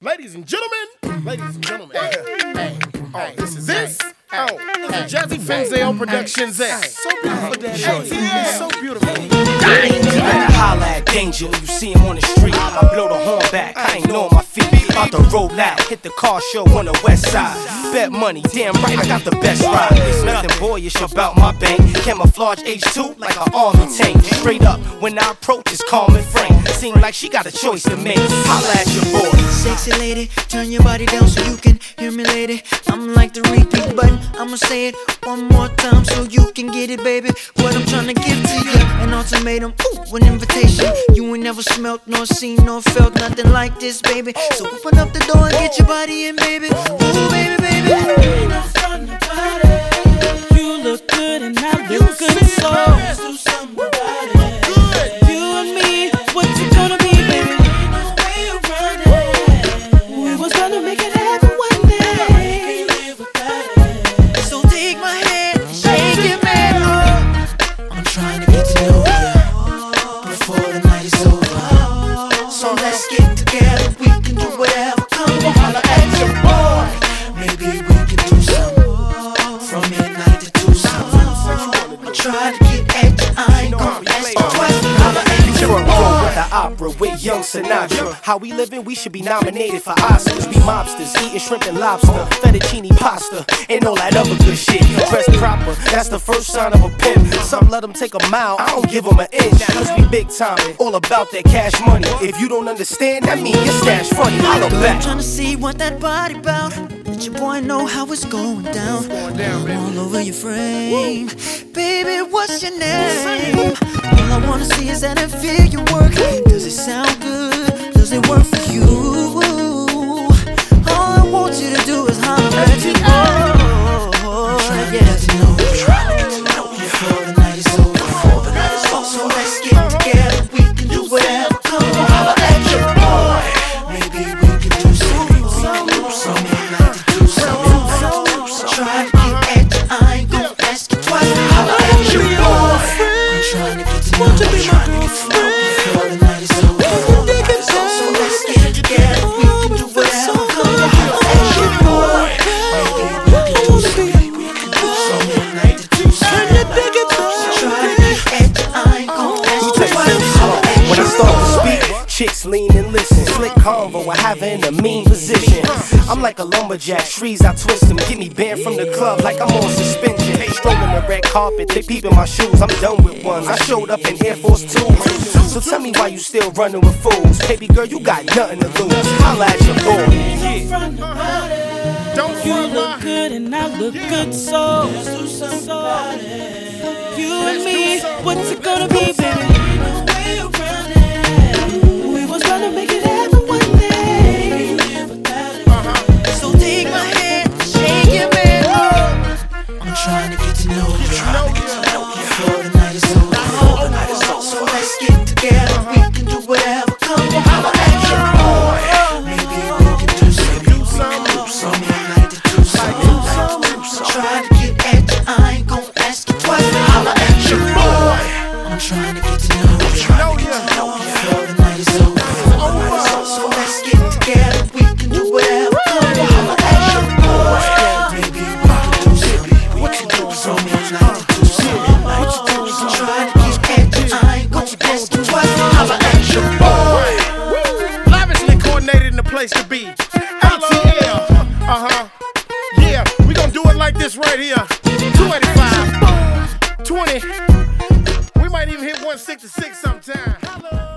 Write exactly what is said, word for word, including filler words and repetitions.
Ladies and gentlemen, ladies and gentlemen, hey, hey, oh, this is this. Oh, hey, Jazzy Fenzel Productions. Hey, so beautiful, Daddy. Hey, so beautiful. You better holla at danger when you see him on the street. I blow the horn back, I ain't know on my feet. About to roll out, hit the car show on the west side. Bet money, damn right, I got the best ride. It's nothing boyish about my bank. Camouflage H two like an army tank. Straight up, when I approach, it's calm and frank. Seem like she got a choice to make. Holla at your boy. Sexy lady, turn your body down so you can hear me, lady. I'm like the repeat button, I'ma say it one more time so you can get it, baby. What I'm trying to give to you, an ultimatum, ooh, an invitation. You ain't never smelt, nor seen, nor felt nothing like this, baby. So open up the door and get your body in, baby. Ooh, baby, baby. Ain't no front about it. You look good and I look good, so let's do something about it. You and me, what's it gonna be, baby? Ain't no way around it. We was gonna make it happen one day. Can't live without it. So take my hand, shake it, man. I'm trying to get to know you before the night is over. So let's get together, we can do whatever. Come on, holla at your boy. Maybe we can do something from midnight to two something. I try to get at you, I ain't gon' ask you twice. Holla at your Front row boy. with the opera with young Sinatra. How we living, we should be nominated for Oscars. We mobsters, eating shrimp and lobster, fettuccine pasta, and all that other good shit. Dressed proper, that's the first sign of a pimp. Some let them take a mile, I don't give them an inch. Cause we big time, all about that cash money. If you don't understand, that mean your stash funny. Holla I'm back. tryna see what that body bout. Let your boy know how it's going down. All over your frame. Baby, what's your name? All I wanna see is that I feel your work. Does it sound good? Does it work for you? All I want you to do is holler at your boy. Yeah. Before the night is over. Before the night is over. So let's get together. We can do whatever. Come on, holler at your boy. Maybe we can do something. From midnight to do something. Try to get at you. I ain't gon' ask you twice. Holla at your boy. I'm trying to get to know you. Before the night is over. So let's get together. We can do whatever. Come on, holla at your boy. Maybe we can do something. From midnight to two something. Try to get at you. I ain't gon' ask you twice. Holla at When I your start to boy. speak, chicks lean and listen. Slick convo, I have her in a mean position. I'm like a lumberjack, trees I twist them. Get me banned from the club like I'm on suspension. Strolling the red carpet, they peeping my shoes. I'm done with ones. I showed up in Air Force Twos. So tell me why you still running with fools. Baby girl, you got nothing to lose. Holla at your boy. Don't You front look line. good and I look good, so let's do something about it. You and me, what's it gonna be, baby? Ain't no way around it. We was gonna make it happen one day. So take my hand, shake it, man. I'm trying to get to know you. Before the night is over. So let's get together. We can do whatever. Come on, holla at your boy. Maybe we can do something. From midnight to two something. Try to get at you. I ain't gon' ask you twice. Holla at your boy. I'm trying to get to know you. Before the night is over. So let's get together. We can do whatever. Come on, holla at your boy. Maybe we can do something. What you do from midnight to two something. Try to get at you. I ain't gon' ask you twice. Holla at your boy. Lavishly coordinated in the place to be. A T L. Uh huh. Yeah, we gonna do it like this right here. two eighty-five. twenty. We might even hit one sixty-six sometime.